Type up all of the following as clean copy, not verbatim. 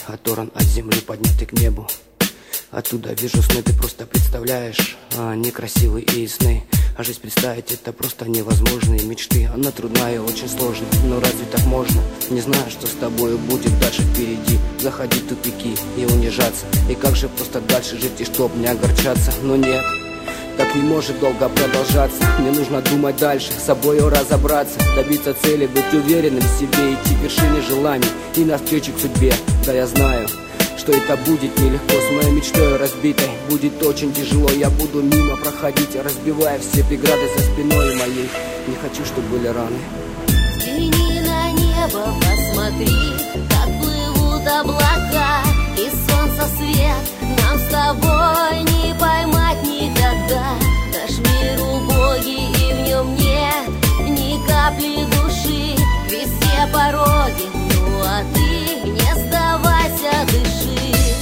оторван от земли, поднятый к небу. Оттуда вижу сны, ты просто представляешь, они красивые и сны. А жизнь представить это просто невозможные мечты. Она трудная и очень сложная, но разве так можно? Не знаю, что с тобою будет дальше впереди. Заходить в тупики и унижаться. И как же просто дальше жить и чтоб не огорчаться? Но нет, так не может долго продолжаться. Мне нужно думать дальше, с собою разобраться, добиться цели, быть уверенным в себе, идти к вершине желаний и навстречу к судьбе. Да, я знаю, что это будет нелегко, с моей мечтой разбитой будет очень тяжело. Я буду мимо проходить, разбивая все преграды за спиной моей. Не хочу, чтобы были раны. Взгляни на небо, посмотри, как плывут облака, и солнца свет нам с тобой не поймать никогда. Наш мир убогий, и в нем нет ни капли души. Везде пороги, ну а ты не сдавайся, дыши.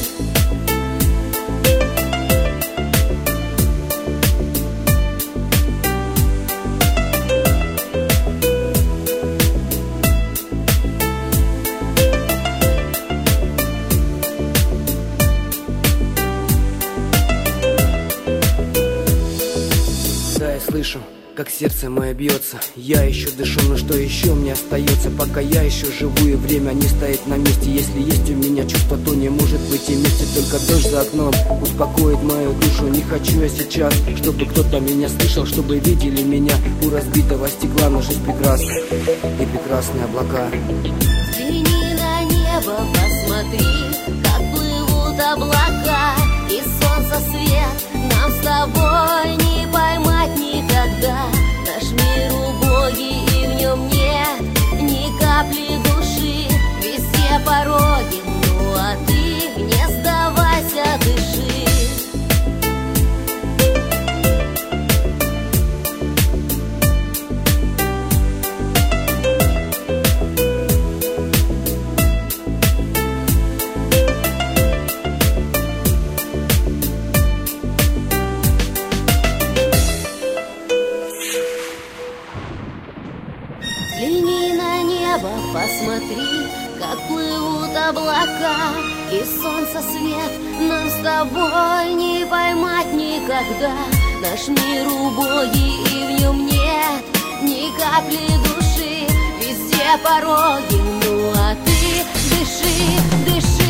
Слышу, как сердце мое бьется. Я еще дышу, но что еще мне остается? Пока я еще живу, и время не стоит на месте. Если есть у меня чувство, то не может быть и вместе. Только дождь за окном успокоит мою душу. Не хочу я сейчас, чтобы кто-то меня слышал, чтобы видели меня у разбитого стекла. Но жизнь прекрасна, и прекрасные облака. Взгляни на небо, посмотри, как плывут облака, и солнца свет нам с тобой не поймать никогда. Наш мир убогий, и в нем нет ни капли души. Везде пороги, ну а ты не сдавайся, дыши. Взгляни на небо, посмотри, как плывут облака, и солнца свет нам с тобой не поймать никогда. Наш мир убогий, и в нем нет ни капли души. Везде пороги, ну а ты дыши, дыши.